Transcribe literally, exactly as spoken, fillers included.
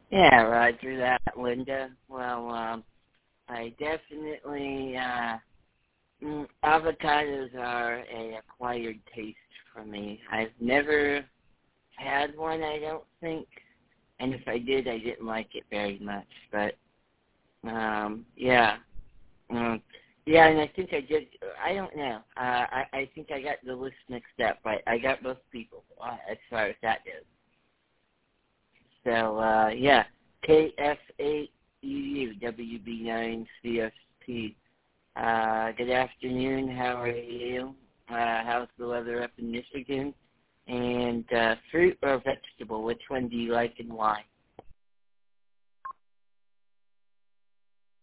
Yeah, Roger that, Linda. Well, um, I definitely, uh, mm, avocados are a acquired taste for me. I've never had one, I don't think, and if I did, I didn't like it very much. But um, yeah, um, yeah, and I think I did. I don't know. Uh, I I think I got the list mixed up. I I got both people uh, as far as that goes. So uh, yeah, K F eight U U W B nine C S T. Uh, good afternoon. How are you? Uh, how's the weather up in Michigan? And uh, fruit or vegetable? Which one do you like and why?